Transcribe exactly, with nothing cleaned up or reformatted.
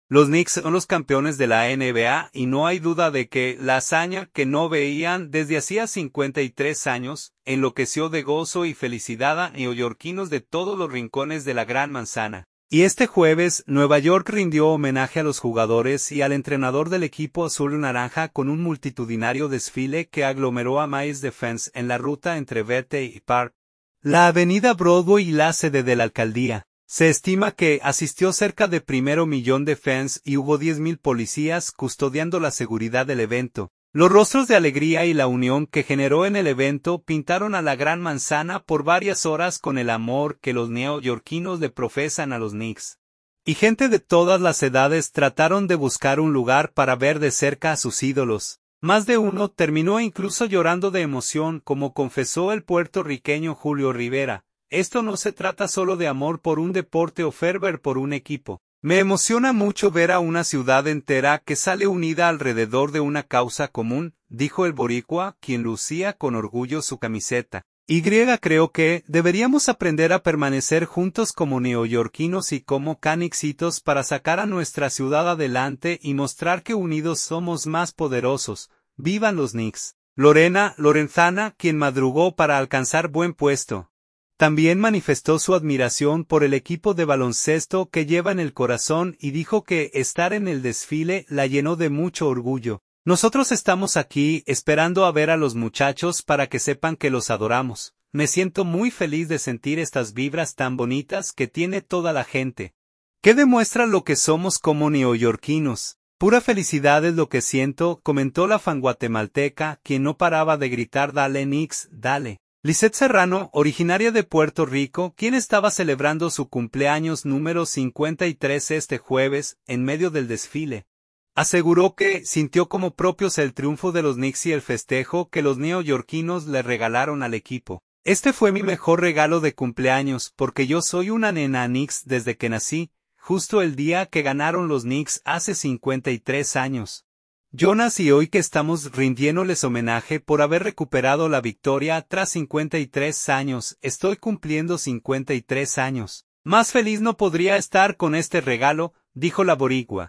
Los Knicks son los campeones de la N B A y no hay duda de que la hazaña que no veían desde hacía cincuenta y tres años enloqueció de gozo y felicidad a neoyorquinos de todos los rincones de la Gran Manzana. Y este jueves, Nueva York rindió homenaje a los jugadores y al entrenador del equipo azul-naranja con un multitudinario desfile que aglomeró a miles de fans en la ruta entre Verte y Park, la avenida Broadway y la sede de la alcaldía. Se estima que asistió cerca de primero millón de fans y hubo diez mil policías custodiando la seguridad del evento. Los rostros de alegría y la unión que generó en el evento pintaron a la Gran Manzana por varias horas con el amor que los neoyorquinos le profesan a los Knicks. Y gente de todas las edades trataron de buscar un lugar para ver de cerca a sus ídolos. Más de uno terminó incluso llorando de emoción, como confesó el puertorriqueño Julio Rivera. Esto no se trata solo de amor por un deporte o fervor por un equipo. Me emociona mucho ver a una ciudad entera que sale unida alrededor de una causa común, dijo el boricua, quien lucía con orgullo su camiseta. Y creo que deberíamos aprender a permanecer juntos como neoyorquinos y como canixitos para sacar a nuestra ciudad adelante y mostrar que unidos somos más poderosos. ¡Vivan los Knicks! Lorena Lorenzana, quien madrugó para alcanzar buen puesto, también manifestó su admiración por el equipo de baloncesto que lleva en el corazón y dijo que estar en el desfile la llenó de mucho orgullo. Nosotros estamos aquí esperando a ver a los muchachos para que sepan que los adoramos. Me siento muy feliz de sentir estas vibras tan bonitas que tiene toda la gente, que demuestra lo que somos como neoyorquinos. Pura felicidad es lo que siento, comentó la fan guatemalteca, quien no paraba de gritar dale Knicks, dale. Lisette Serrano, originaria de Puerto Rico, quien estaba celebrando su cumpleaños número cincuenta y tres este jueves, en medio del desfile, aseguró que sintió como propios el triunfo de los Knicks y el festejo que los neoyorquinos le regalaron al equipo. Este fue mi mejor regalo de cumpleaños, porque yo soy una nena Knicks desde que nací, justo el día que ganaron los Knicks hace cincuenta y tres años. Jonas y hoy que estamos rindiéndoles homenaje por haber recuperado la victoria tras cincuenta y tres años, estoy cumpliendo cincuenta y tres años. Más feliz no podría estar con este regalo, dijo la boricua.